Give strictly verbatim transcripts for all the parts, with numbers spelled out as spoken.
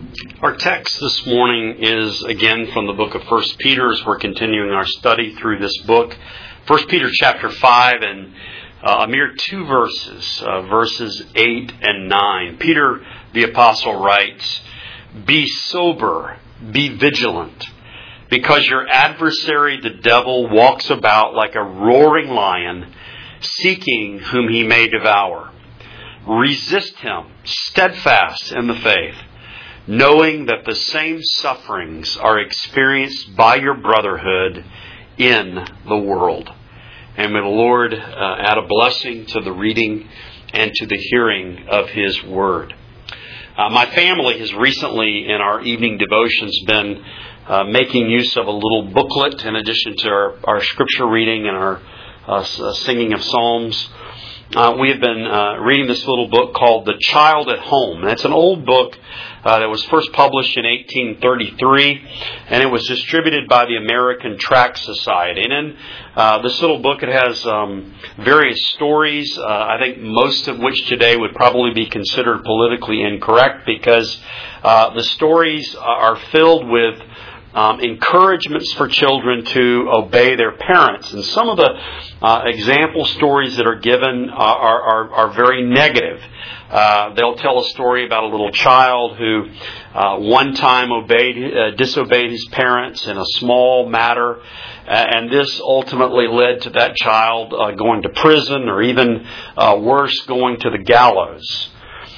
Our text this morning is again from the book of First Peter as we're continuing our study through this book. First Peter chapter five and uh, a mere two verses, uh, verses eight and nine. Peter the apostle writes, "Be sober, be vigilant, because your adversary the devil walks about like a roaring lion, seeking whom he may devour. Resist him, steadfast in the faith, knowing that the same sufferings are experienced by your brotherhood in the world." And may the Lord uh, add a blessing to the reading and to the hearing of His Word. Uh, my family has recently, in our evening devotions, been uh, making use of a little booklet in addition to our, our scripture reading and our uh, singing of psalms. Uh, we have been uh, reading this little book called The Child at Home. And it's an old book uh, that was first published in eighteen thirty-three, and it was distributed by the American Tract Society. And in uh, this little book, it has um, various stories, uh, I think most of which today would probably be considered politically incorrect, because uh, the stories are filled with Um, encouragements for children to obey their parents. And some of the uh, example stories that are given are, are, are very negative. Uh, they'll tell a story about a little child who uh, one time obeyed, uh, disobeyed his parents in a small matter, uh, and this ultimately led to that child uh, going to prison, or even uh, worse, going to the gallows.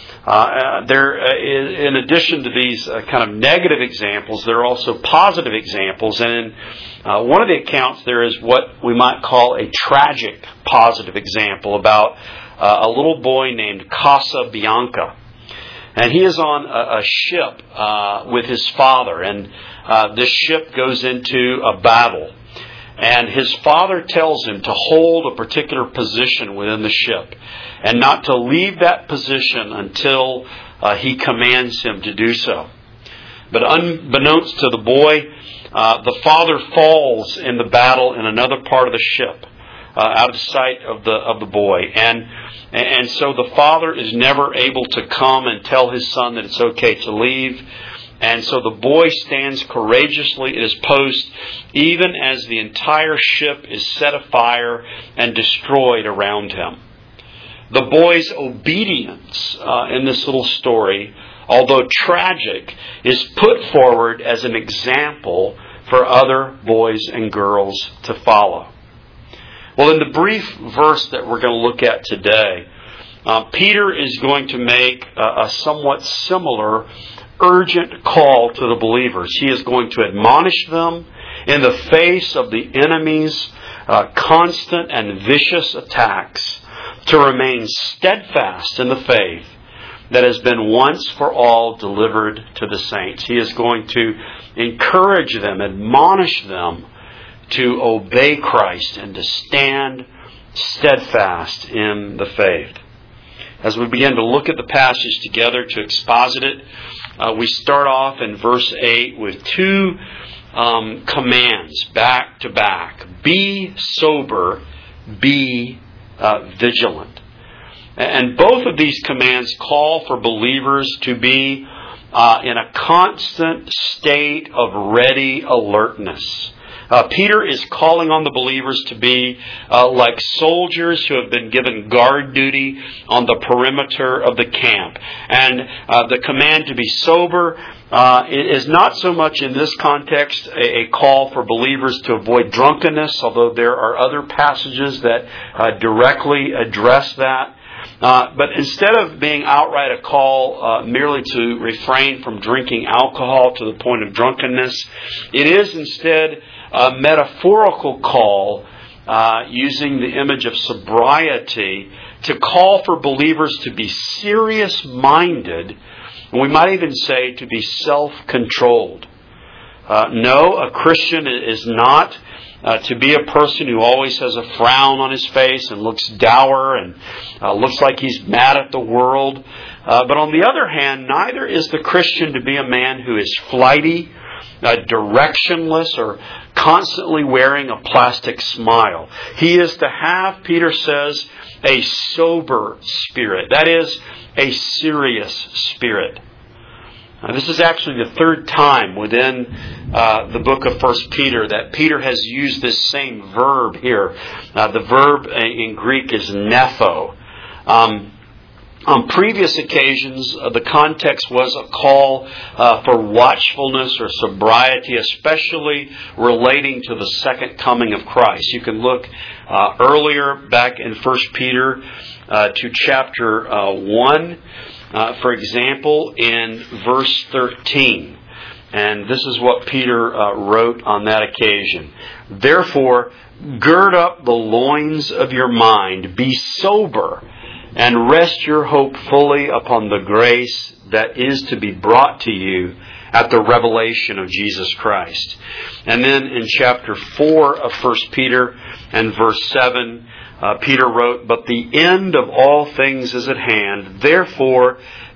Uh, there, uh, is, in addition to these uh, kind of negative examples, there are also positive examples. And in uh, one of the accounts, there is what we might call a tragic positive example about uh, a little boy named Casabianca. And he is on a, a ship uh, with his father, and uh, this ship goes into a battle. And his father tells him to hold a particular position within the ship and not to leave that position until uh, he commands him to do so. But unbeknownst to the boy, uh, the father falls in the battle in another part of the ship, uh, out of sight of the of the boy. And and so the father is never able to come and tell his son that it's okay to leave. And so the boy stands courageously at his post, even as the entire ship is set afire and destroyed around him. The boy's obedience uh, in this little story, although tragic, is put forward as an example for other boys and girls to follow. Well, in the brief verse that we're going to look at today, uh, Peter is going to make a, a somewhat similar urgent call to the believers. He is going to admonish them in the face of the enemy's uh, constant and vicious attacks to remain steadfast in the faith that has been once for all delivered to the saints. He is going to encourage them, admonish them to obey Christ and to stand steadfast in the faith. As we begin to look at the passage together to exposit it, Uh, we start off in verse eight with two um, commands back to back. Be sober, be uh, vigilant. And both of these commands call for believers to be uh, in a constant state of ready alertness. Uh, Peter is calling on the believers to be uh, like soldiers who have been given guard duty on the perimeter of the camp. And uh, the command to be sober uh, is not so much in this context a, a call for believers to avoid drunkenness, although there are other passages that uh, directly address that. Uh, but instead of being outright a call uh, merely to refrain from drinking alcohol to the point of drunkenness, it is instead a metaphorical call uh, using the image of sobriety to call for believers to be serious-minded, and we might even say to be self-controlled. Uh, no, a Christian is not uh, to be a person who always has a frown on his face and looks dour and uh, looks like he's mad at the world. Uh, but on the other hand, neither is the Christian to be a man who is flighty, uh, directionless, or constantly wearing a plastic smile. He is to have, Peter says, a sober spirit. That is, a serious spirit. Uh, this is actually the third time within uh, the book of First Peter that Peter has used this same verb here. Uh, the verb in Greek is nepho. Um, on previous occasions, uh, the context was a call uh, for watchfulness or sobriety, especially relating to the second coming of Christ. You can look uh, earlier back in First Peter uh, to chapter uh, one. Uh, for example, in verse thirteen, and this is what Peter uh, wrote on that occasion. Therefore, gird up the loins of your mind, be sober, and rest your hope fully upon the grace that is to be brought to you at the revelation of Jesus Christ. And then in chapter four of First Peter and verse seven, Uh, Peter wrote, but the end of all things is at hand. Therefore,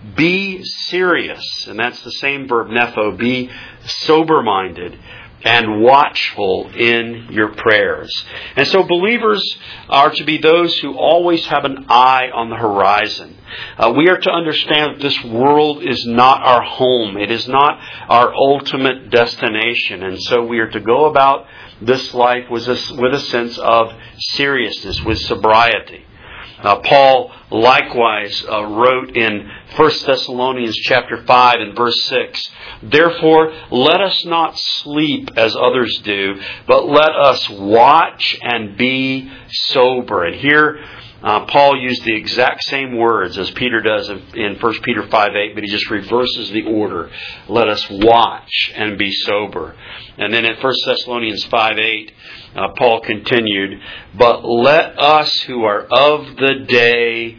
be serious. And that's the same verb, nepho. Be sober-minded and watchful in your prayers. And so believers are to be those who always have an eye on the horizon. Uh, we are to understand that this world is not our home. It is not our ultimate destination. And so we are to go about this life with a, with a sense of seriousness, with sobriety. Uh, Paul likewise uh, wrote in First Thessalonians chapter five and verse six, therefore let us not sleep as others do, but let us watch and be sober. And here Uh, Paul used the exact same words as Peter does in, in First Peter five eight, but he just reverses the order. Let us watch and be sober. And then in First Thessalonians five eight, uh, Paul continued, but let us who are of the day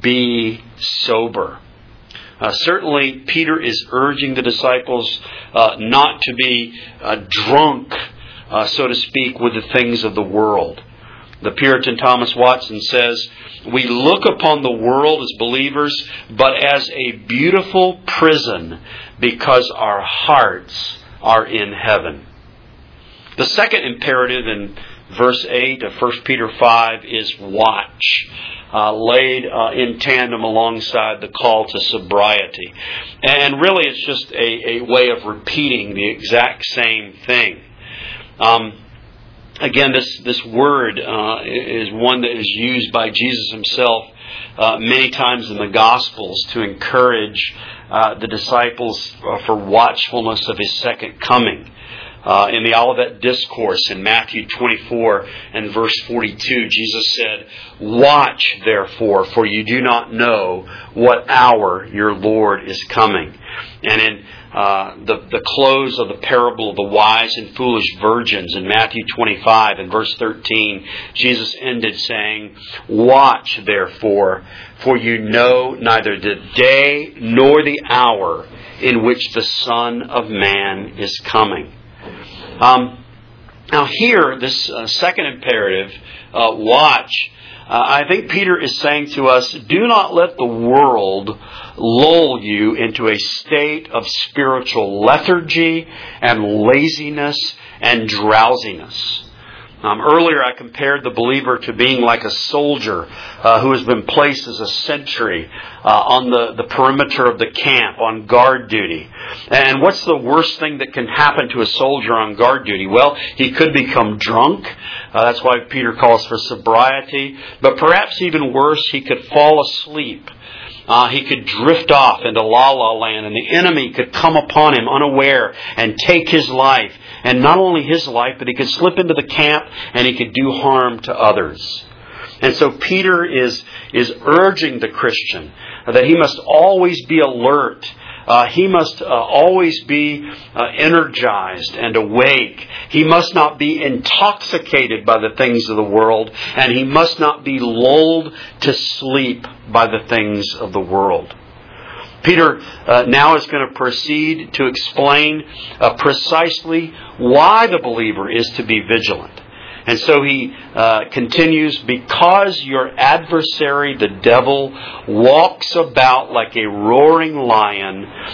be sober. Uh, certainly, Peter is urging the disciples uh, not to be uh, drunk, uh, so to speak, with the things of the world. The Puritan Thomas Watson says, we look upon the world as believers, but as a beautiful prison because our hearts are in heaven. The second imperative in verse eight of First Peter five is watch, uh, laid uh, in tandem alongside the call to sobriety. And really it's just a, a way of repeating the exact same thing. Um, Again, this, this word uh, is one that is used by Jesus himself uh, many times in the Gospels to encourage uh, the disciples uh, for watchfulness of His second coming. Uh, in the Olivet Discourse in Matthew twenty-four and verse forty-two, Jesus said, watch therefore, for you do not know what hour your Lord is coming. And in Uh, the, the close of the parable of the wise and foolish virgins in Matthew twenty-five and verse thirteen, Jesus ended saying, watch therefore, for you know neither the day nor the hour in which the Son of Man is coming. Um, now here, this uh, second imperative, uh, watch, Uh, I think Peter is saying to us, do not let the world lull you into a state of spiritual lethargy and laziness and drowsiness. Um, earlier I compared the believer to being like a soldier uh, who has been placed as a sentry uh, on the, the perimeter of the camp on guard duty. And what's the worst thing that can happen to a soldier on guard duty? Well, he could become drunk. Uh, that's why Peter calls for sobriety. But perhaps even worse, he could fall asleep. Uh, he could drift off into la-la land, and the enemy could come upon him unaware and take his life. And not only his life, but he could slip into the camp and he could do harm to others. And so Peter is, is urging the Christian that he must always be alert. Uh, he must uh, always be uh, energized and awake. He must not be intoxicated by the things of the world, and he must not be lulled to sleep by the things of the world. Peter uh, now is going to proceed to explain uh, precisely why the believer is to be vigilant. And so he uh, continues, because your adversary, the devil, walks about like a roaring lion,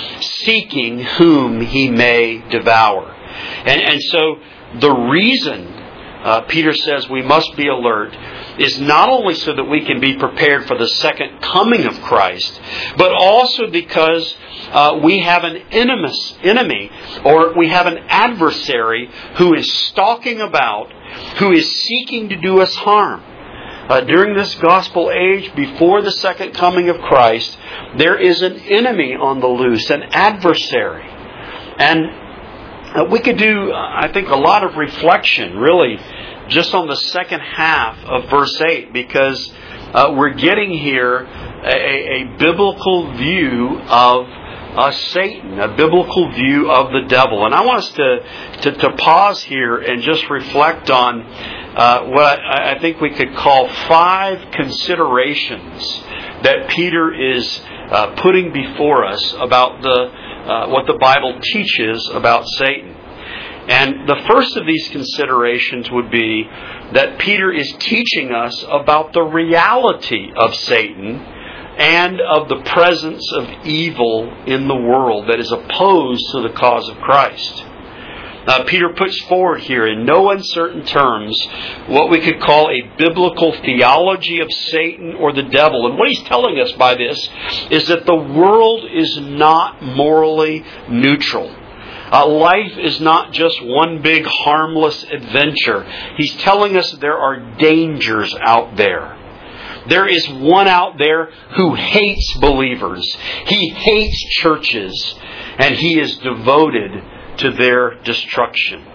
seeking whom he may devour. And, and so the reason uh, Peter says we must be alert, is not only so that we can be prepared for the second coming of Christ, but also because uh, we have an enemy, or we have an adversary who is stalking about, who is seeking to do us harm. Uh, during this gospel age, before the second coming of Christ, there is an enemy on the loose, an adversary. And uh, we could do, I think, a lot of reflection, really, just on the second half of verse eight, because uh, we're getting here a, a biblical view of uh, Satan, a biblical view of the devil. And I want us to, to, to pause here and just reflect on uh, what I think we could call five considerations that Peter is uh, putting before us about the uh, what the Bible teaches about Satan. And the first of these considerations would be that Peter is teaching us about the reality of Satan and of the presence of evil in the world that is opposed to the cause of Christ. Uh, Peter puts forward here in no uncertain terms what we could call a biblical theology of Satan or the devil. And what he's telling us by this is that the world is not morally neutral. Uh, life is not just one big harmless adventure. He's telling us there are dangers out there. There is one out there who hates believers. He hates churches, and he is devoted to their destruction.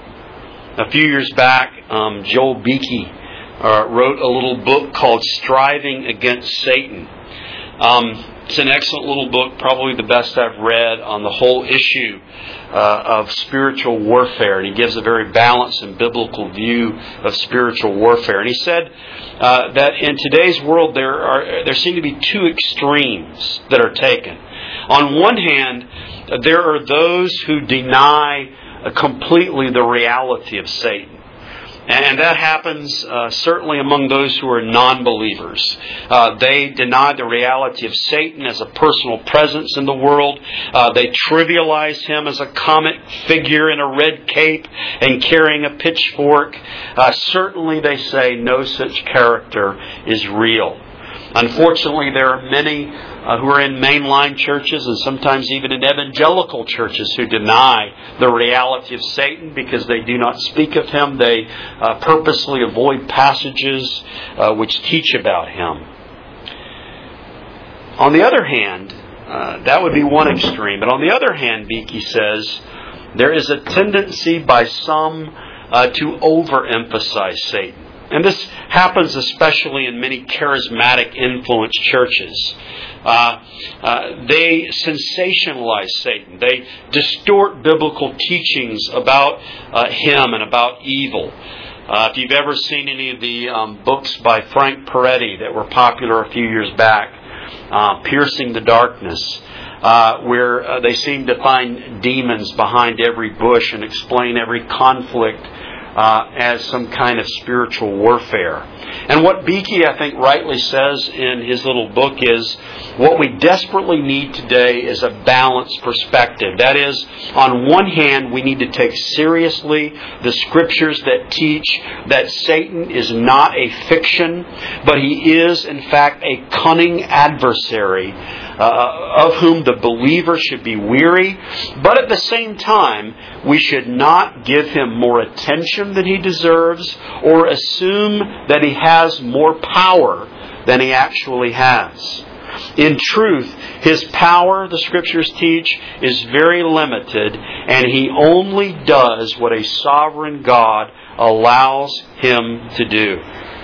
A few years back, um, Joel Beeke uh, wrote a little book called Striving Against Satan. Um, it's an excellent little book, probably the best I've read on the whole issue uh, of spiritual warfare. And he gives a very balanced and biblical view of spiritual warfare. And he said uh, that in today's world there are there seem to be two extremes that are taken. On one hand, there are those who deny completely the reality of Satan. And that happens uh, certainly among those who are non-believers. Uh, they deny the reality of Satan as a personal presence in the world. Uh, they trivialize him as a comic figure in a red cape and carrying a pitchfork. Uh, certainly, they say, no such character is real. Unfortunately, there are many uh, who are in mainline churches and sometimes even in evangelical churches who deny the reality of Satan because they do not speak of him. They uh, purposely avoid passages uh, which teach about him. On the other hand, uh, that would be one extreme. But on the other hand, Beeke says, there is a tendency by some uh, to overemphasize Satan. And this happens especially in many charismatic influenced churches. Uh, uh, they sensationalize Satan. They distort biblical teachings about uh, him and about evil. Uh, if you've ever seen any of the um, books by Frank Peretti that were popular a few years back, uh, Piercing the Darkness, Uh, where uh, they seem to find demons behind every bush and explain every conflict Uh, as some kind of spiritual warfare. And what Beeke, I think, rightly says in his little book is what we desperately need today is a balanced perspective. That is, on one hand, we need to take seriously the scriptures that teach that Satan is not a fiction, but he is, in fact, a cunning adversary uh, of whom the believer should be weary. But at the same time, we should not give him more attention than he deserves or assume that he has more power than he actually has. In truth, his power, the Scriptures teach, is very limited, and he only does what a sovereign God allows him to do.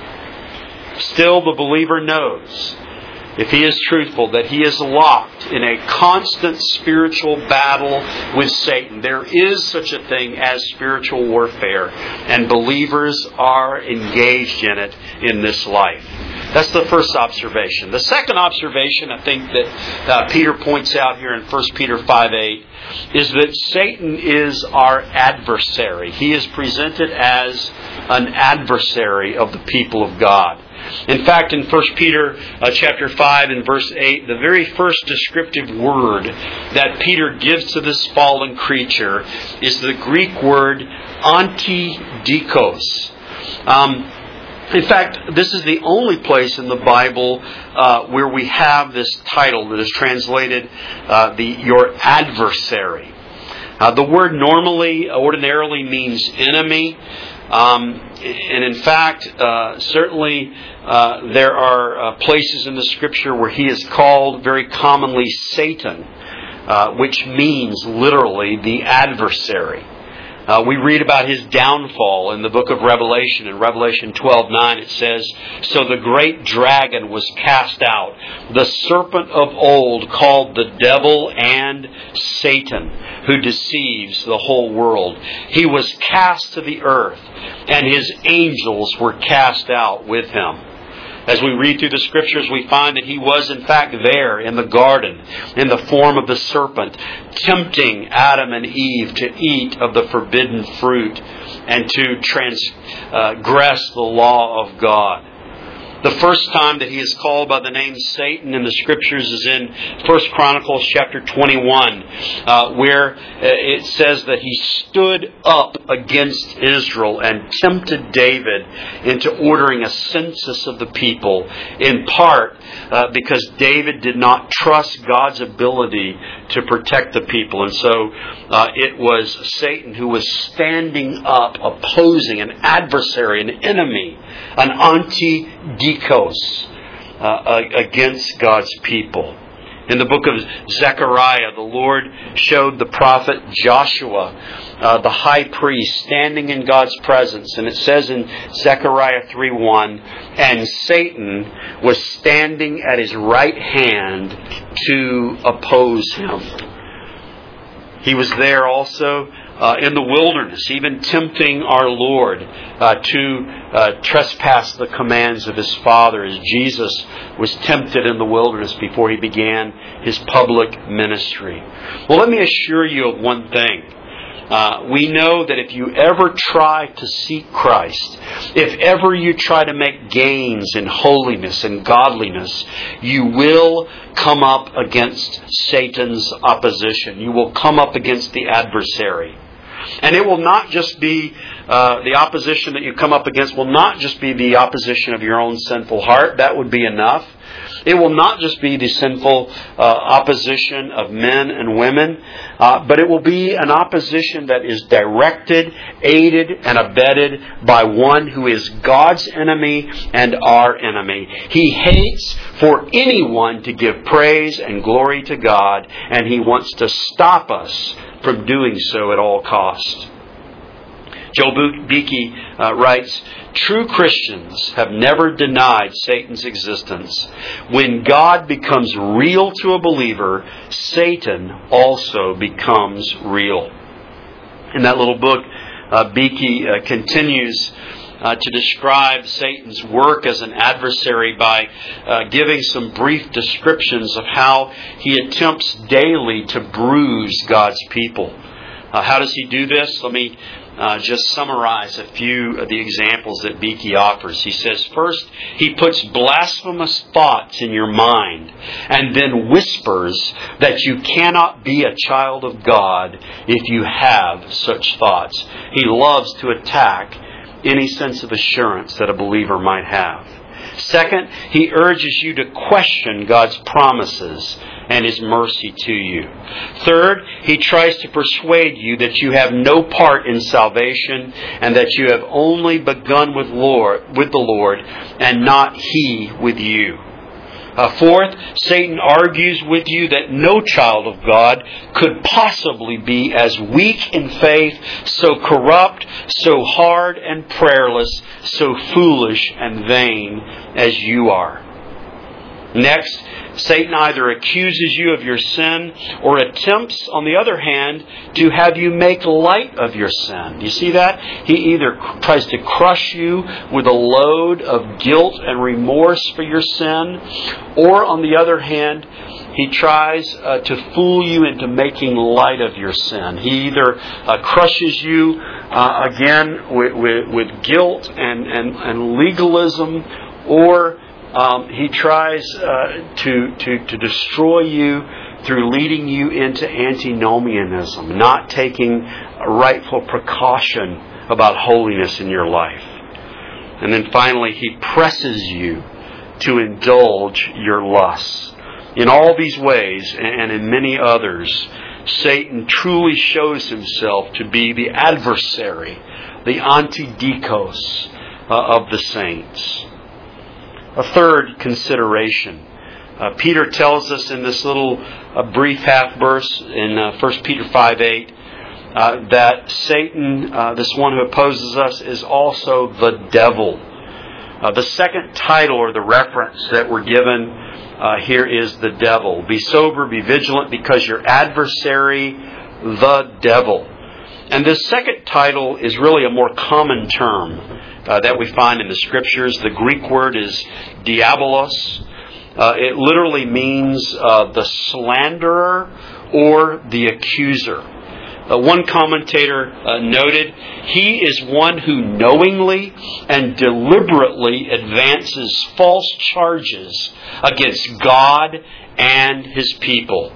Still, the believer knows, if he is truthful, that he is locked in a constant spiritual battle with Satan. There is such a thing as spiritual warfare, and believers are engaged in it in this life. That's the first observation. The second observation, I think, that uh, Peter points out here in First Peter five eight is that Satan is our adversary. He is presented as an adversary of the people of God. In fact, in First Peter uh, chapter five and verse eight, the very first descriptive word that Peter gives to this fallen creature is the Greek word antidikos. Um, in fact, this is the only place in the Bible uh, where we have this title that is translated uh, the your adversary. Uh, the word normally, ordinarily means enemy. Um, and in fact, uh, certainly uh, there are uh, places in the Scripture where he is called very commonly Satan, uh, which means literally the adversary. Uh, we read about his downfall in the book of Revelation. In Revelation twelve nine it says, "So the great dragon was cast out, the serpent of old called the devil and Satan, who deceives the whole world. He was cast to the earth, and his angels were cast out with him." As we read through the Scriptures, we find that he was in fact there in the garden in the form of the serpent, tempting Adam and Eve to eat of the forbidden fruit and to transgress the law of God. The first time that he is called by the name Satan in the Scriptures is in First Chronicles chapter twenty-one, uh, where it says that he stood up against Israel and tempted David into ordering a census of the people, in part uh, because David did not trust God's ability to protect the people. And so uh, it was Satan who was standing up, opposing an adversary, an enemy, an anti-dikos uh, against God's people. In the book of Zechariah, the Lord showed the prophet Joshua, uh, the high priest, standing in God's presence. And it says in Zechariah three one, "And Satan was standing at his right hand to oppose him." He was there also Uh, in the wilderness, even tempting our Lord uh, to uh, trespass the commands of His Father, as Jesus was tempted in the wilderness before He began His public ministry. Well, let me assure you of one thing. Uh, we know that if you ever try to seek Christ, if ever you try to make gains in holiness and godliness, you will come up against Satan's opposition. You will come up against the adversary. And it will not just be, uh, the opposition that you come up against will not just be the opposition of your own sinful heart. That would be enough. It will not just be the sinful uh, opposition of men and women, uh, but it will be an opposition that is directed, aided, and abetted by one who is God's enemy and our enemy. He hates for anyone to give praise and glory to God, and he wants to stop us from doing so at all costs. Joel Beeke uh, writes, "True Christians have never denied Satan's existence. When God becomes real to a believer, Satan also becomes real." In that little book, uh, Beeke uh, continues Uh, to describe Satan's work as an adversary by uh, giving some brief descriptions of how he attempts daily to bruise God's people. Uh, how does he do this? Let me uh, just summarize a few of the examples that Beeke offers. He says, first, he puts blasphemous thoughts in your mind and then whispers that you cannot be a child of God if you have such thoughts. He loves to attack any sense of assurance that a believer might have. Second, he urges you to question God's promises and His mercy to you. Third, he tries to persuade you that you have no part in salvation and that you have only begun with Lord, with the Lord and not He with you. Uh, fourth, Satan argues with you that no child of God could possibly be as weak in faith, so corrupt, so hard and prayerless, so foolish and vain as you are. Next, Satan either accuses you of your sin or attempts, on the other hand, to have you make light of your sin. Do you see that? He either tries to crush you with a load of guilt and remorse for your sin, or on the other hand, he tries uh, to fool you into making light of your sin. He either uh, crushes you uh, again with, with, with guilt and, and, and legalism, or Um, he tries uh, to, to, to destroy you through leading you into antinomianism, not taking a rightful precaution about holiness in your life. And then finally, he presses you to indulge your lusts. In all these ways, and in many others, Satan truly shows himself to be the adversary, the antidikos uh, of the saints. A third consideration. Uh, Peter tells us in this little uh, brief half verse in uh, First Peter five eight uh, that Satan, uh, this one who opposes us, is also the devil. Uh, the second title or the reference that we're given uh, here is the devil. Be sober, be vigilant, because your adversary, the devil. And this second title is really a more common term uh, that we find in the Scriptures. The Greek word is diabolos. Uh, it literally means uh, the slanderer or the accuser. Uh, one commentator uh, noted, he is one who knowingly and deliberately advances false charges against God and His people.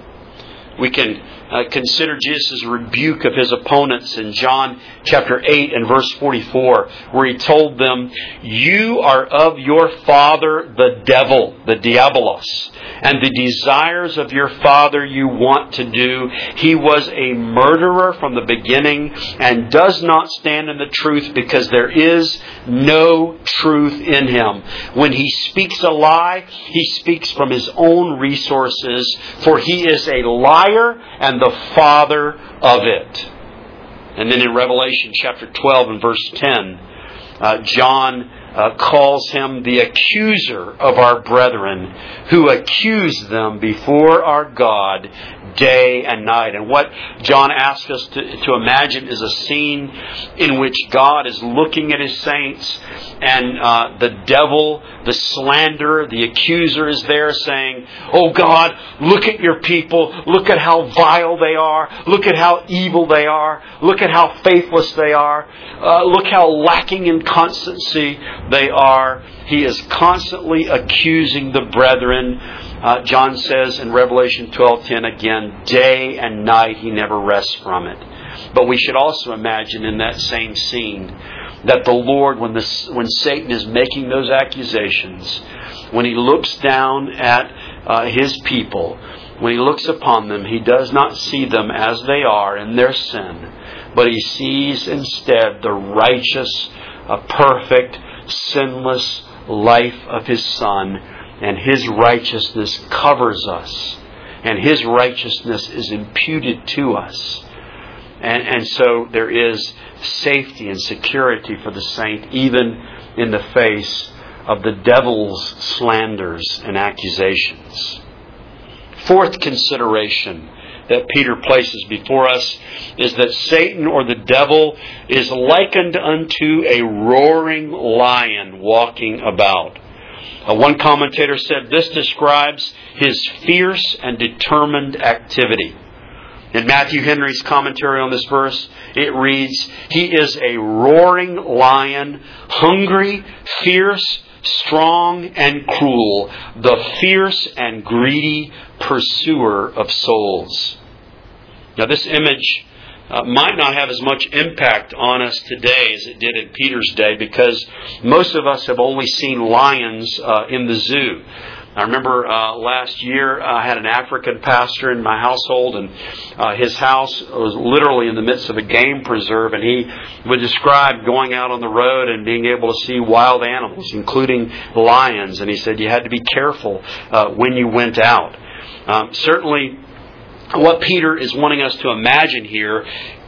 We can uh, consider Jesus' rebuke of His opponents in John chapter eight and verse forty-four, where He told them, "You are of your father the devil," the diabolos, "and the desires of your father you want to do. He was a murderer from the beginning and does not stand in the truth, because there is no truth in him. When he speaks a lie, he speaks from his own resources, for he is a liar and the father of it." And then in Revelation chapter twelve and verse ten, uh, John uh, calls him the accuser of our brethren, who accuse them before our God day and night. And what John asks us to, to imagine is a scene in which God is looking at His saints, and uh, the devil, the slanderer, the accuser is there saying, "Oh God, look at your people. Look at how vile they are. Look at how evil they are. Look at how faithless they are. Uh, look how lacking in constancy they are." He is constantly accusing the brethren. Uh, John says in Revelation twelve ten again, day and night he never rests from it. But we should also imagine in that same scene that the Lord, when the, when Satan is making those accusations, when he looks down at uh, his people, when he looks upon them, he does not see them as they are in their sin, but he sees instead the righteous, uh, perfect, sinless life of His Son, and His righteousness covers us, and His righteousness is imputed to us. And, and so there is safety and security for the saint, even in the face of the devil's slanders and accusations. Fourth consideration that Peter places before us is that Satan, or the devil, is likened unto a roaring lion walking about. Uh, one commentator said this describes his fierce and determined activity. In Matthew Henry's commentary on this verse, it reads, "He is a roaring lion, hungry, fierce, strong, and cruel, the fierce and greedy pursuer of souls." Now, this image uh, might not have as much impact on us today as it did in Peter's day, because most of us have only seen lions uh, in the zoo. I remember uh, last year I had an African pastor in my household, and uh, his house was literally in the midst of a game preserve, and he would describe going out on the road and being able to see wild animals, including lions, and he said you had to be careful uh, when you went out. Um, certainly, what Peter is wanting us to imagine here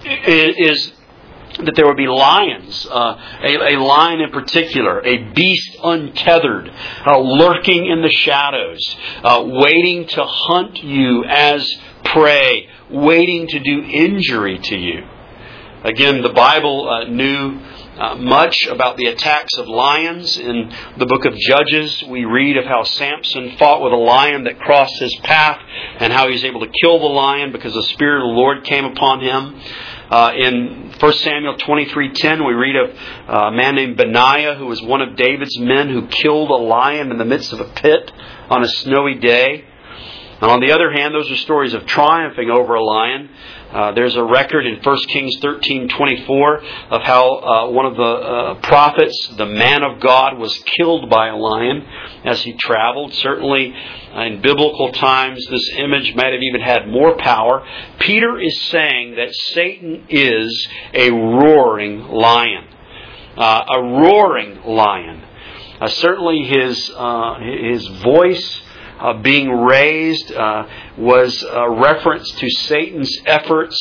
is that there would be lions, uh, a, a lion in particular, a beast untethered, uh, lurking in the shadows, uh, waiting to hunt you as prey, waiting to do injury to you. Again, the Bible uh, knew uh, much about the attacks of lions. In the book of Judges, we read of how Samson fought with a lion that crossed his path, and how he was able to kill the lion because the Spirit of the Lord came upon him. Uh, in First Samuel twenty-three ten, we read of a man named Benaiah, who was one of David's men, who killed a lion in the midst of a pit on a snowy day. And on the other hand, those are stories of triumphing over a lion. Uh, there's a record in First Kings thirteen twenty-four of how uh, one of the uh, prophets, the man of God, was killed by a lion as he traveled. Certainly, uh, in biblical times, this image might have even had more power. Peter is saying that Satan is a roaring lion. Uh, a roaring lion. Uh, certainly his uh, his voice Uh, being raised uh, was a reference to Satan's efforts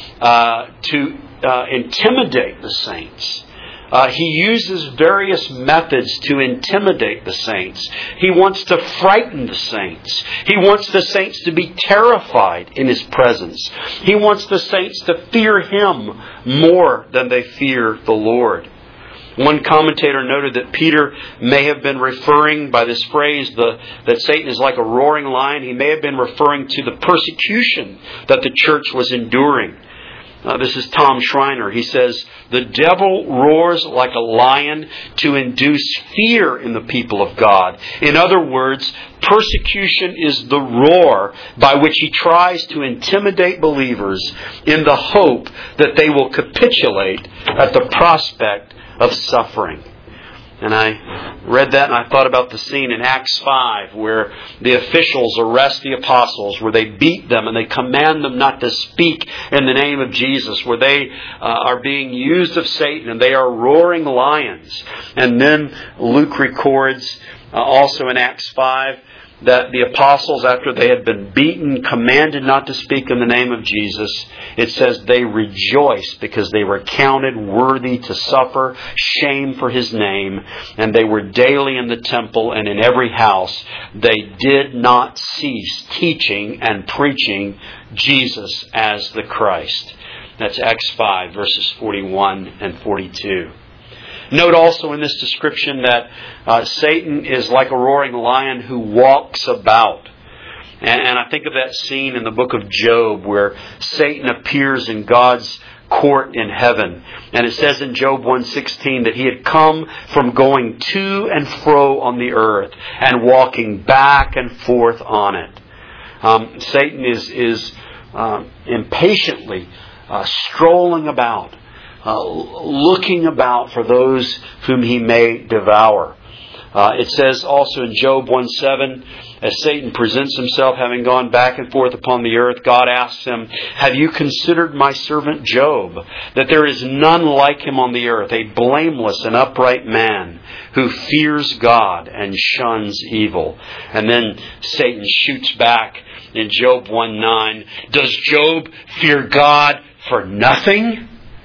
uh, to uh, intimidate the saints. Uh, he uses various methods to intimidate the saints. He wants to frighten the saints. He wants the saints to be terrified in His presence. He wants the saints to fear Him more than they fear the Lord. One commentator noted that Peter may have been referring by this phrase the, that Satan is like a roaring lion. He may have been referring to the persecution that the church was enduring. Uh, this is Tom Schreiner. He says, "The devil roars like a lion to induce fear in the people of God. In other words, persecution is the roar by which he tries to intimidate believers in the hope that they will capitulate at the prospect of suffering." And I read that and I thought about the scene in Acts five where the officials arrest the apostles, where they beat them and they command them not to speak in the name of Jesus, where they uh, are being used of Satan and they are roaring lions. And then Luke records uh, also in Acts five that the apostles, after they had been beaten, commanded not to speak in the name of Jesus, it says they rejoiced because they were counted worthy to suffer shame for His name, and they were daily in the temple and in every house. They did not cease teaching and preaching Jesus as the Christ. That's Acts five, verses forty-one and forty-two. Note also in this description that uh, Satan is like a roaring lion who walks about. And, and I think of that scene in the book of Job where Satan appears in God's court in heaven. And it says in Job one sixteen that he had come from going to and fro on the earth and walking back and forth on it. Um, Satan is, is uh, impatiently uh, strolling about. Uh, looking about for those whom he may devour. Uh, it says also in Job one seven, as Satan presents himself having gone back and forth upon the earth, God asks him, "Have you considered my servant Job, that there is none like him on the earth, a blameless and upright man who fears God and shuns evil?" And then Satan shoots back in Job one nine, "Does Job fear God for nothing?"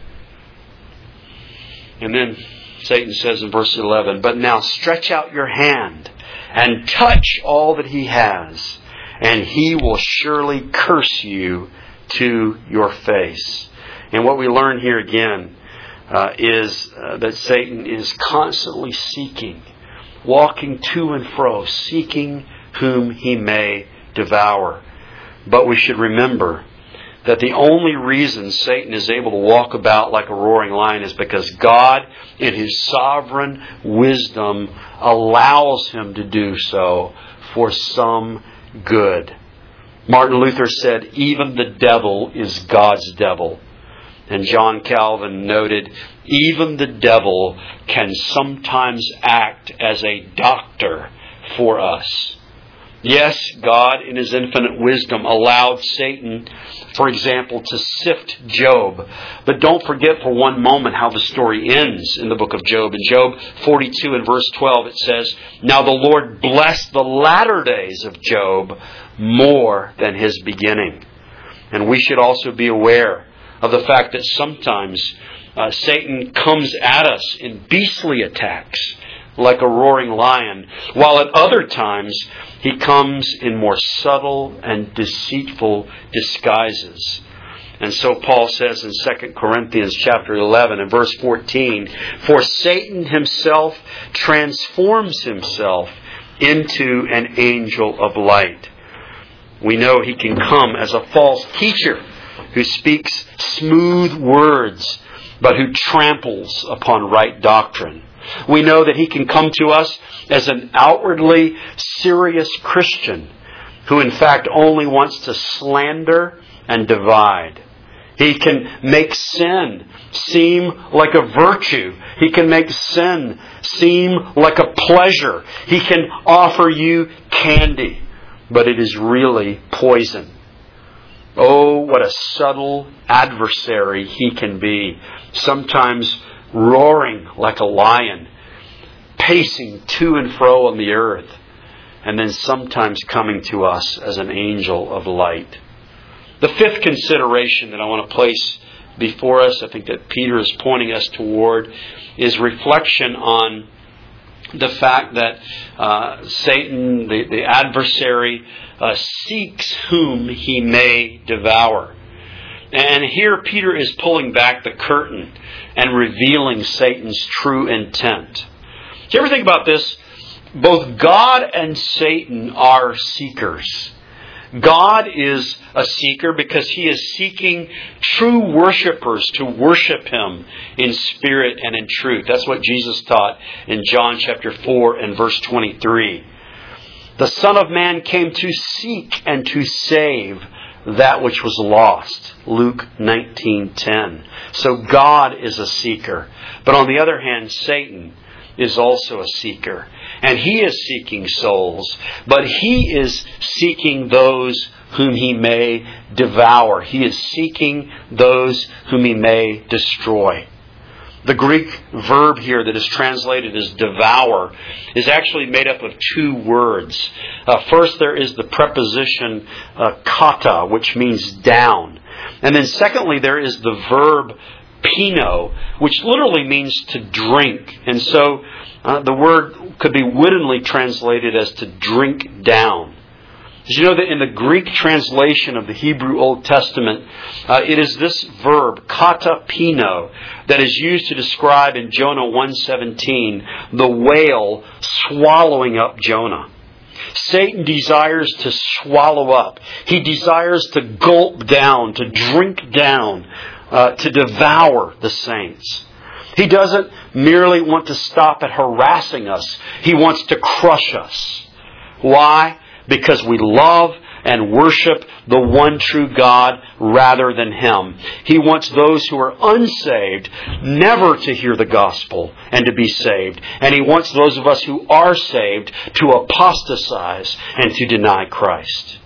And then Satan says in verse eleven, "But now stretch out your hand and touch all that he has, and he will surely curse you to your face." And what we learn here again uh, is uh, that Satan is constantly seeking, walking to and fro, seeking whom he may devour. But we should remember that the only reason Satan is able to walk about like a roaring lion is because God, in His sovereign wisdom, allows him to do so for some good. Martin Luther said, "Even the devil is God's devil." And John Calvin noted, "Even the devil can sometimes act as a doctor for us." Yes, God, in His infinite wisdom, allowed Satan, for example, to sift Job. But don't forget for one moment how the story ends in the book of Job. In Job forty-two and verse twelve it says, "Now the Lord blessed the latter days of Job more than his beginning." And we should also be aware of the fact that sometimes uh, Satan comes at us in beastly attacks like a roaring lion, while at other times he comes in more subtle and deceitful disguises. And so Paul says in Second Corinthians chapter eleven and verse fourteen, "For Satan himself transforms himself into an angel of light." We know he can come as a false teacher who speaks smooth words, but who tramples upon right doctrine. We know that he can come to us as an outwardly serious Christian who in fact only wants to slander and divide. He can make sin seem like a virtue. He can make sin seem like a pleasure. He can offer you candy, but it is really poison. Oh, what a subtle adversary he can be. Sometimes roaring like a lion, pacing to and fro on the earth, and then sometimes coming to us as an angel of light. The fifth consideration that I want to place before us, I think that Peter is pointing us toward, is reflection on the fact that uh, Satan, the, the adversary, uh, seeks whom he may devour. And here Peter is pulling back the curtain and revealing Satan's true intent. Do you ever think about this? Both God and Satan are seekers. God is a seeker because He is seeking true worshipers to worship Him in spirit and in truth. That's what Jesus taught in John chapter four and verse twenty-three. The Son of Man came to seek and to save that which was lost. Luke nineteen ten. So God is a seeker. But on the other hand, Satan is also a seeker. And he is seeking souls, but he is seeking those whom he may devour. He is seeking those whom he may destroy. The Greek verb here that is translated as devour is actually made up of two words. Uh, first, there is the preposition uh, kata, which means down. And then secondly, there is the verb pino, which literally means to drink. And so uh, the word could be wittingly translated as to drink down. Did you know that in the Greek translation of the Hebrew Old Testament, uh, it is this verb, kata pino, that is used to describe in Jonah one seventeen the whale swallowing up Jonah. Satan desires to swallow up. He desires to gulp down, to drink down, uh, to devour the saints. He doesn't merely want to stop at harassing us. He wants to crush us. Why? Because we love and worship the one true God rather than Him. He wants those who are unsaved never to hear the gospel and to be saved. And He wants those of us who are saved to apostatize and to deny Christ.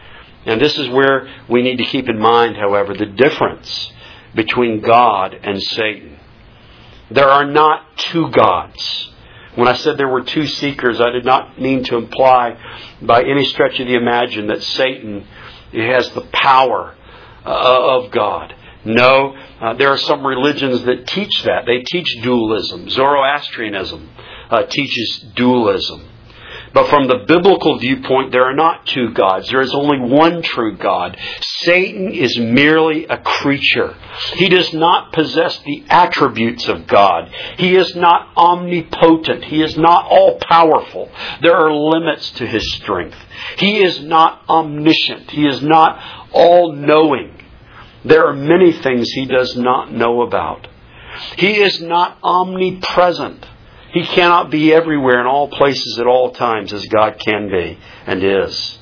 And this is where we need to keep in mind, however, the difference between God and Satan. There are not two gods. When I said there were two seekers, I did not mean to imply by any stretch of the imagination that Satan has the power uh, of God. No, uh, there are some religions that teach that. They teach dualism. Zoroastrianism uh, teaches dualism. But from the biblical viewpoint, there are not two gods. There is only one true God. Satan is merely a creature. He does not possess the attributes of God. He is not omnipotent. He is not all-powerful. There are limits to His strength. He is not omniscient. He is not all-knowing. There are many things He does not know about. He is not omnipresent. He cannot be everywhere in all places at all times as God can be and is.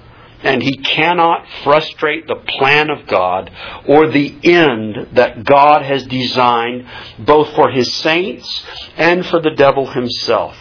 And He cannot frustrate the plan of God or the end that God has designed both for His saints and for the devil himself.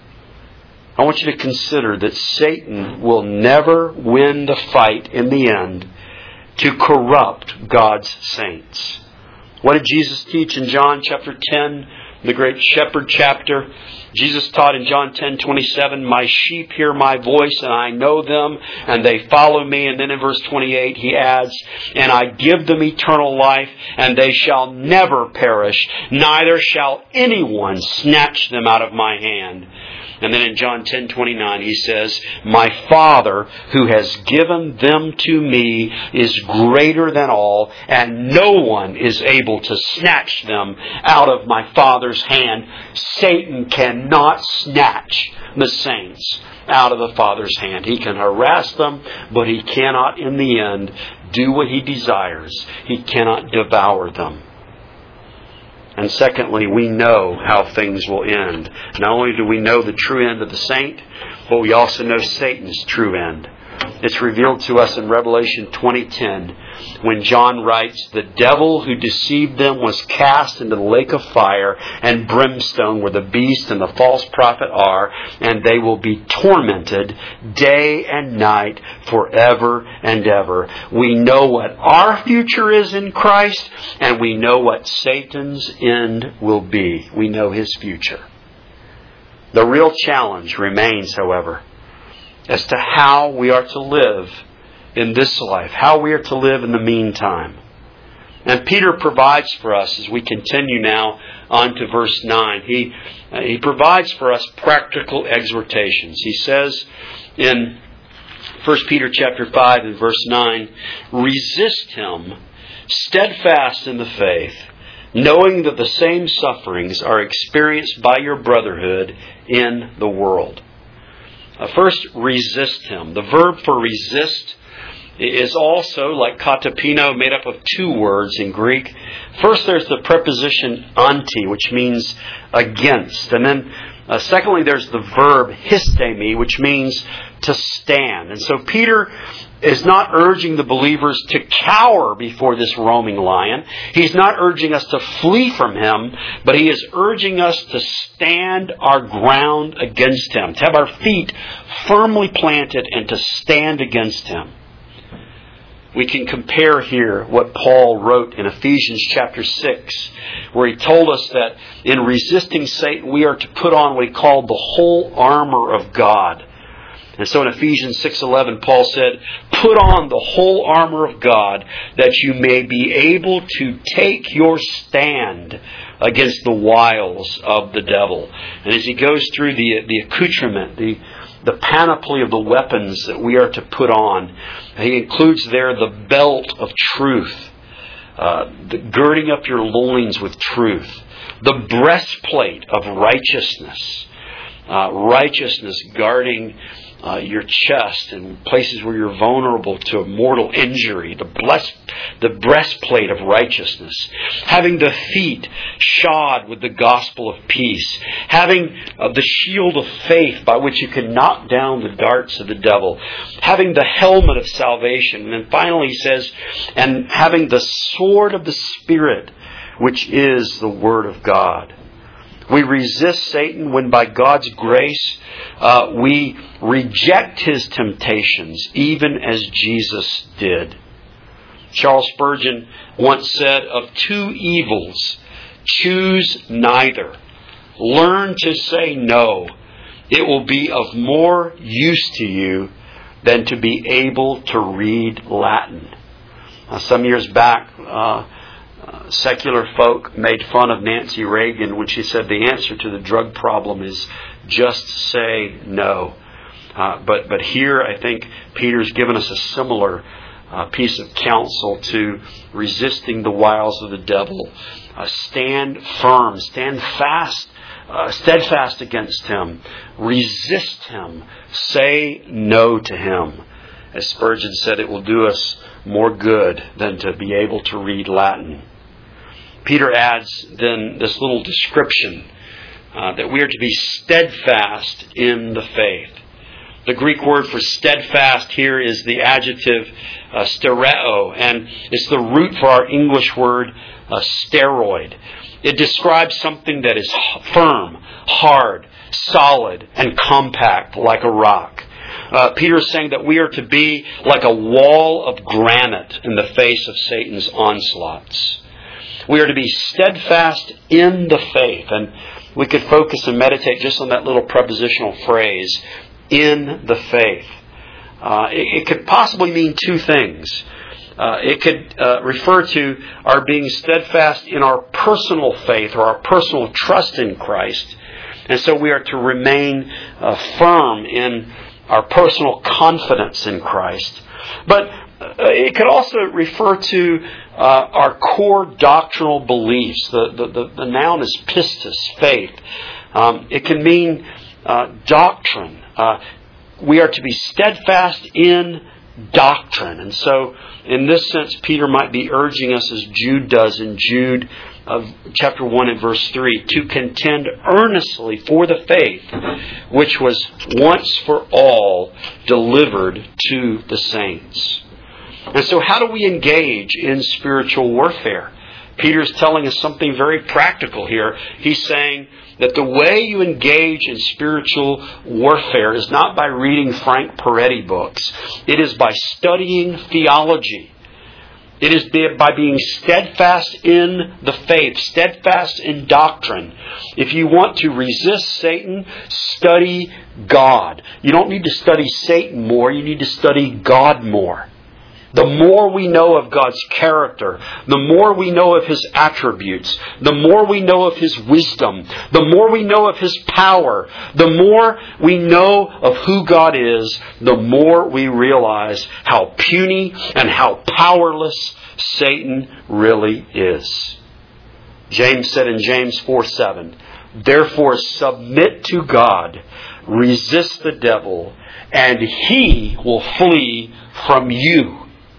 I want you to consider that Satan will never win the fight in the end to corrupt God's saints. What did Jesus teach in John chapter ten? The great shepherd chapter. Jesus taught in John ten twenty-seven, "My sheep hear my voice, and I know them, and they follow me." And then in verse twenty-eight he adds, "And I give them eternal life, and they shall never perish, neither shall anyone snatch them out of my hand." And then in John ten twenty-nine he says, "My Father who has given them to me is greater than all, and no one is able to snatch them out of my Father's hand." Satan cannot snatch the saints out of the Father's hand. He can harass them, but he cannot in the end do what he desires. He cannot devour them. And secondly, we know how things will end. Not only do we know the true end of the saint, but we also know Satan's true end. It's revealed to us in Revelation twenty ten when John writes, "The devil who deceived them was cast into the lake of fire and brimstone where the beast and the false prophet are, and they will be tormented day and night forever and ever." We know what our future is in Christ, and we know what Satan's end will be. We know his future. The real challenge remains, however, as to how we are to live in this life, how we are to live in the meantime. And Peter provides for us, as we continue now on to verse nine, he, uh, he provides for us practical exhortations. He says in First Peter chapter five and verse nine, "Resist him, steadfast in the faith, knowing that the same sufferings are experienced by your brotherhood in the world." Uh, first, resist him. The verb for resist is also, like katapino, made up of two words in Greek. First, there's the preposition anti, which means against. And then, uh, secondly, there's the verb histemi, which means to stand. And so Peter is not urging the believers to cower before this roaming lion. He's not urging us to flee from him, but he is urging us to stand our ground against him, to have our feet firmly planted and to stand against him. We can compare here what Paul wrote in Ephesians chapter six, where he told us that in resisting Satan, we are to put on what he called the whole armor of God. And so in Ephesians six eleven, Paul said, "Put on the whole armor of God, that you may be able to take your stand against the wiles of the devil." And as he goes through the, the accoutrement, the the panoply of the weapons that we are to put on, he includes there the belt of truth, uh, the girding up your loins with truth, the breastplate of righteousness, uh, righteousness guarding Uh, your chest and places where you're vulnerable to a mortal injury, the, bless, the breastplate of righteousness, having the feet shod with the gospel of peace, having uh, the shield of faith by which you can knock down the darts of the devil, having the helmet of salvation, and then finally he says, and having the sword of the Spirit, which is the Word of God. We resist Satan when by God's grace uh, we reject his temptations, even as Jesus did. Charles Spurgeon once said, "Of two evils, choose neither. Learn to say no. It will be of more use to you than to be able to read Latin." Uh, some years back, uh, Uh, secular folk made fun of Nancy Reagan when she said the answer to the drug problem is just say no. Uh, but but here I think Peter's given us a similar uh, piece of counsel to resisting the wiles of the devil. Uh, stand firm, stand fast, uh, steadfast against him. Resist him. Say no to him. As Spurgeon said, it will do us more good than to be able to read Latin. Peter adds then this little description uh, that we are to be steadfast in the faith. The Greek word for steadfast here is the adjective uh, stereo, and it's the root for our English word uh, steroid. It describes something that is firm, hard, solid, and compact like a rock. Uh, Peter is saying that we are to be like a wall of granite in the face of Satan's onslaughts. We are to be steadfast in the faith. And we could focus and meditate just on that little prepositional phrase, in the faith. Uh, it, it could possibly mean two things. Uh, it could uh, refer to our being steadfast in our personal faith or our personal trust in Christ. And so we are to remain uh, firm in our personal confidence in Christ. But it could also refer to uh, our core doctrinal beliefs. The, the, the, the noun is pistis, faith. Um, it can mean uh, doctrine. Uh, we are to be steadfast in doctrine. And so, in this sense, Peter might be urging us, as Jude does in Jude of chapter one and verse three, to contend earnestly for the faith which was once for all delivered to the saints. And so how do we engage in spiritual warfare? Peter's telling us something very practical here. He's saying that the way you engage in spiritual warfare is not by reading Frank Peretti books. It is by studying theology. It is by being steadfast in the faith, steadfast in doctrine. If you want to resist Satan, study God. You don't need to study Satan more, you need to study God more. The more we know of God's character, the more we know of His attributes, the more we know of His wisdom, the more we know of His power, the more we know of who God is, the more we realize how puny and how powerless Satan really is. James said in James four seven, "Therefore submit to God, resist the devil, and he will flee from you."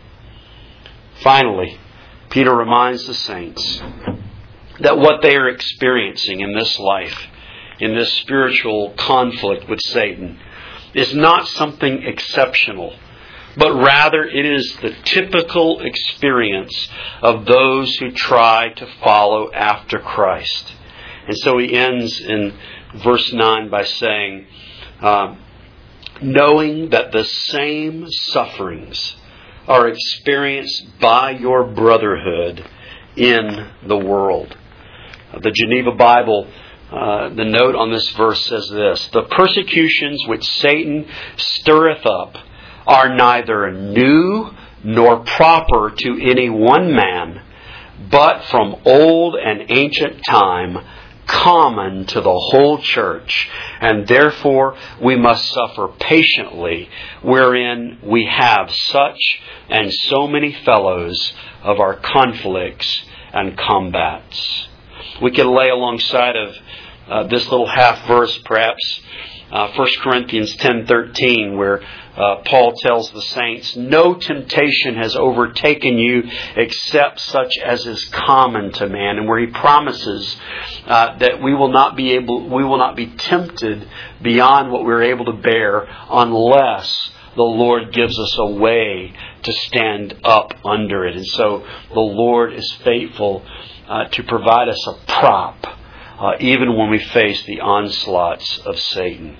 Finally, Peter reminds the saints that what they are experiencing in this life, in this spiritual conflict with Satan, is not something exceptional, but rather it is the typical experience of those who try to follow after Christ. And so he ends in verse nine by saying, uh, knowing that the same sufferings are experienced by your brotherhood in the world. The Geneva Bible, uh, the note on this verse says this: "The persecutions which Satan stirreth up are neither new nor proper to any one man, but from old and ancient time common to the whole church, and therefore we must suffer patiently, wherein we have such and so many fellows of our conflicts and combats." We could lay alongside of uh, this little half verse, perhaps, uh, First Corinthians ten thirteen, where uh, Paul tells the saints, "No temptation has overtaken you except such as is common to man," and where he promises uh, that we will not be able, we will not be tempted beyond what we're able to bear, unless the Lord gives us a way to stand up under it. And so the Lord is faithful uh, to provide us a prop, uh, even when we face the onslaughts of Satan.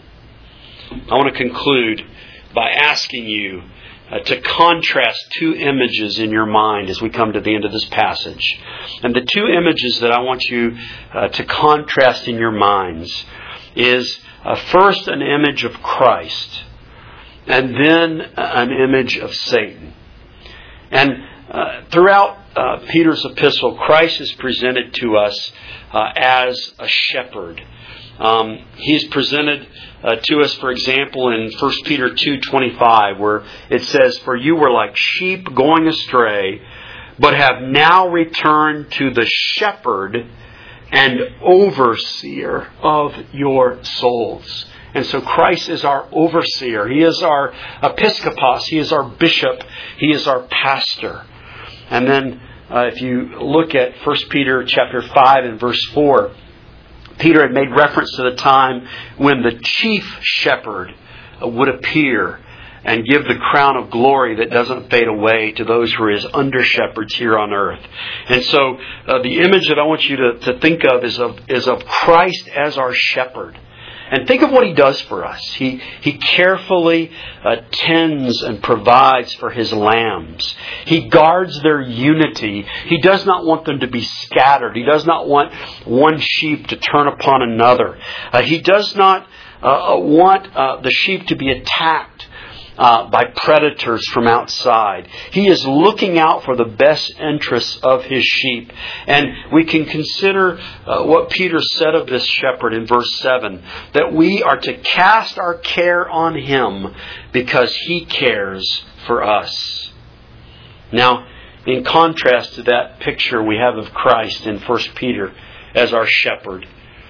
I want to conclude by asking you uh, to contrast two images in your mind as we come to the end of this passage. And the two images that I want you uh, to contrast in your minds is uh, first an image of Christ, and then an image of Satan. And uh, throughout uh, Peter's epistle, Christ is presented to us uh, as a shepherd. Um, he's presented uh, to us, for example, in First Peter two twenty-five, where it says, "For you were like sheep going astray, but have now returned to the shepherd and overseer of your souls." And so Christ is our overseer. He is our episkopos. He is our bishop. He is our pastor. And then uh, if you look at First Peter chapter five and verse four, Peter had made reference to the time when the chief shepherd would appear and give the crown of glory that doesn't fade away to those who are His under-shepherds here on earth. And so uh, the image that I want you to, to think of is of is of Christ as our shepherd. And think of what He does for us. He He carefully uh, tends and provides for His lambs. He guards their unity. He does not want them to be scattered. He does not want one sheep to turn upon another. Uh, he does not uh, want uh, the sheep to be attacked Uh, by predators from outside. He is looking out for the best interests of His sheep. And we can consider uh, what Peter said of this shepherd in verse seven, that we are to cast our care on Him because He cares for us. Now, in contrast to that picture we have of Christ in First Peter as our shepherd,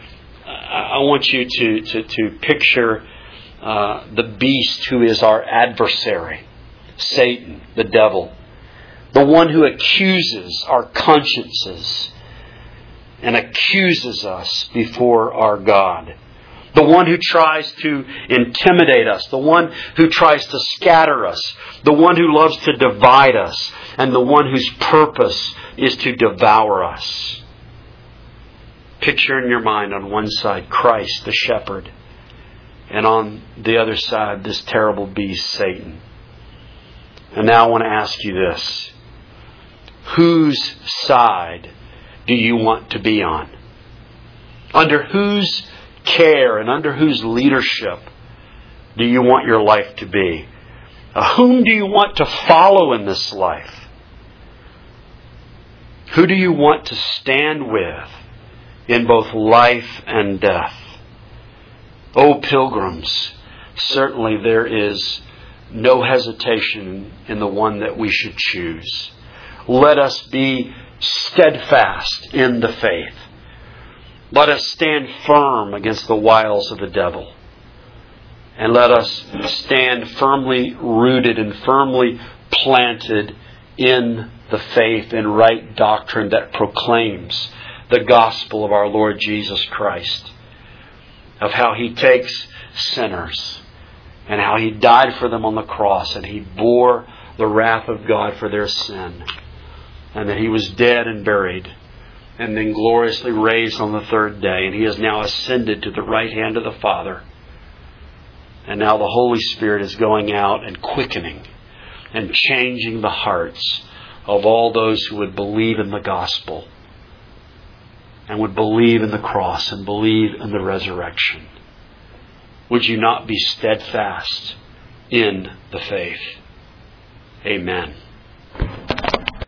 I want you to, to, to picture Uh, the beast who is our adversary. Satan, the devil. The one who accuses our consciences and accuses us before our God. The one who tries to intimidate us. The one who tries to scatter us. The one who loves to divide us. And the one whose purpose is to devour us. Picture in your mind on one side Christ, the shepherd. And on the other side, this terrible beast, Satan. And now I want to ask you this. Whose side do you want to be on? Under whose care and under whose leadership do you want your life to be? Uh, whom do you want to follow in this life? Who do you want to stand with in both life and death? O pilgrims, certainly there is no hesitation in the one that we should choose. Let us be steadfast in the faith. Let us stand firm against the wiles of the devil. And let us stand firmly rooted and firmly planted in the faith and right doctrine that proclaims the gospel of our Lord Jesus Christ. Of how He takes sinners and how He died for them on the cross and He bore the wrath of God for their sin. And that He was dead and buried and then gloriously raised on the third day. And He has now ascended to the right hand of the Father. And now the Holy Spirit is going out and quickening and changing the hearts of all those who would believe in the gospel and would believe in the cross and believe in the resurrection. Would you not be steadfast in the faith? Amen.